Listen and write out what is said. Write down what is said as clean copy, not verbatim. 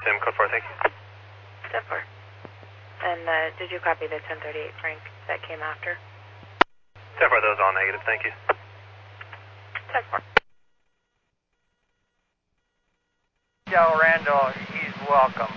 Tim, code 4, thank you. 10-4. And did you copy the 1038 Frank that came after? 10-4, that was all negative, thank you. 10-4. Joe Randall, he's welcome.